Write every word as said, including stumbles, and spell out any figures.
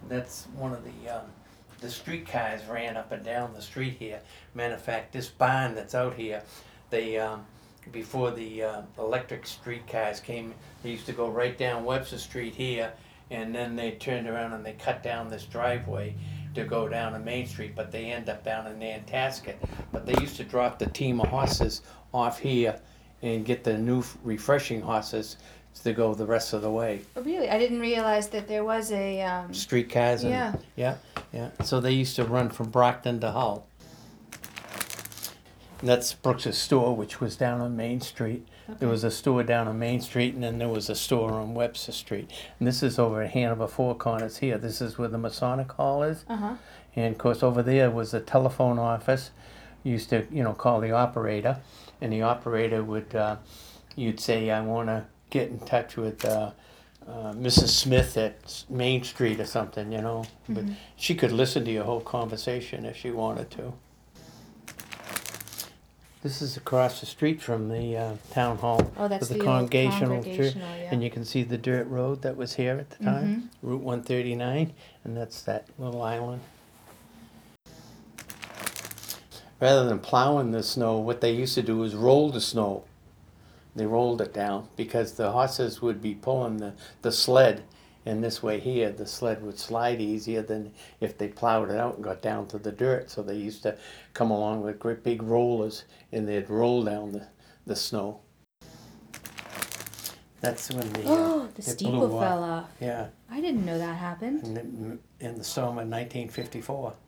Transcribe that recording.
That's one of the, um, the streetcars ran up and down the street here. Matter of fact, this barn that's out here, they, um, before the uh, electric streetcars came, they used to go right down Webster Street here, and then they turned around and they cut down this driveway to go down to Main Street, but they end up down in Nantasket. But they used to drop the team of horses off here and get the new refreshing horses to go the rest of the way. Oh, really? I didn't realize that there was a. Um, Streetcars and Yeah. yeah, yeah. So they used to run from Brockton to Hull. And that's Brooks's store, which was down on Main Street. Okay. There was a store down on Main Street, and then there was a store on Webster Street. And this is over at Hanover Four Corners here. This is where the Masonic Hall is. Uh huh. And of course, over there was the telephone office. You used to, you know, call the operator, and the operator would, uh, you'd say, I want to get in touch with uh, uh, Missus Smith at Main Street or something, you know. Mm-hmm. But she could listen to your whole conversation if she wanted to. This is across the street from the uh, town hall. Oh, that's with the old Congregational Church. Congregational, yeah. And you can see the dirt road that was here at the time, Mm-hmm. Route one thirty-nine, and that's that little island. Rather than plowing the snow, what they used to do was roll the snow. They rolled it down because the horses would be pulling the, the sled. And this way here, the sled would slide easier than if they plowed it out and got down to the dirt. So they used to come along with great big rollers, and they'd roll down the, the snow. That's when the, Oh, uh, the it steeple blew fell off. off. Yeah, I didn't know that happened. in the, in the storm of nineteen fifty-four.